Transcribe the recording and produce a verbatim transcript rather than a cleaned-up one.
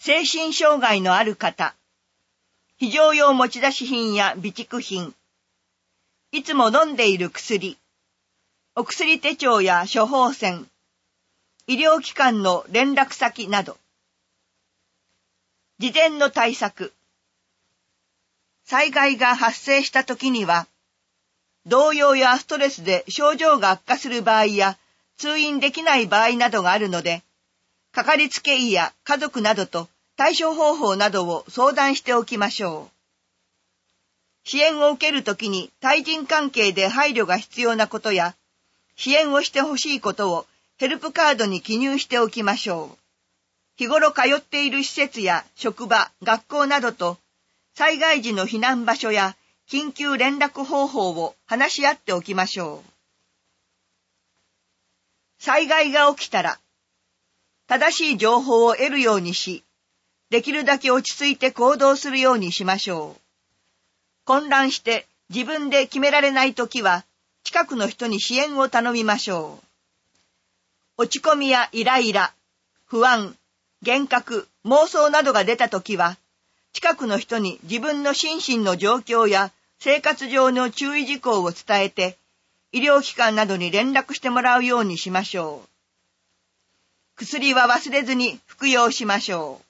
精神障害のある方、非常用持ち出し品や備蓄品、いつも飲んでいる薬、お薬手帳や処方箋、医療機関の連絡先など。事前の対策。災害が発生したときには、動揺やストレスで症状が悪化する場合や通院できない場合などがあるので、かかりつけ医や家族などと対処方法などを相談しておきましょう。支援を受けるときに対人関係で配慮が必要なことや、支援をしてほしいことをヘルプカードに記入しておきましょう。日頃通っている施設や職場、学校などと災害時の避難場所や緊急連絡方法を話し合っておきましょう。災害が起きたら、正しい情報を得るようにし、できるだけ落ち着いて行動するようにしましょう。混乱して自分で決められないときは、近くの人に支援を頼みましょう。落ち込みやイライラ、不安、幻覚、妄想などが出たときは、近くの人に自分の心身の状況や生活上の注意事項を伝えて、医療機関などに連絡してもらうようにしましょう。薬は忘れずに服用しましょう。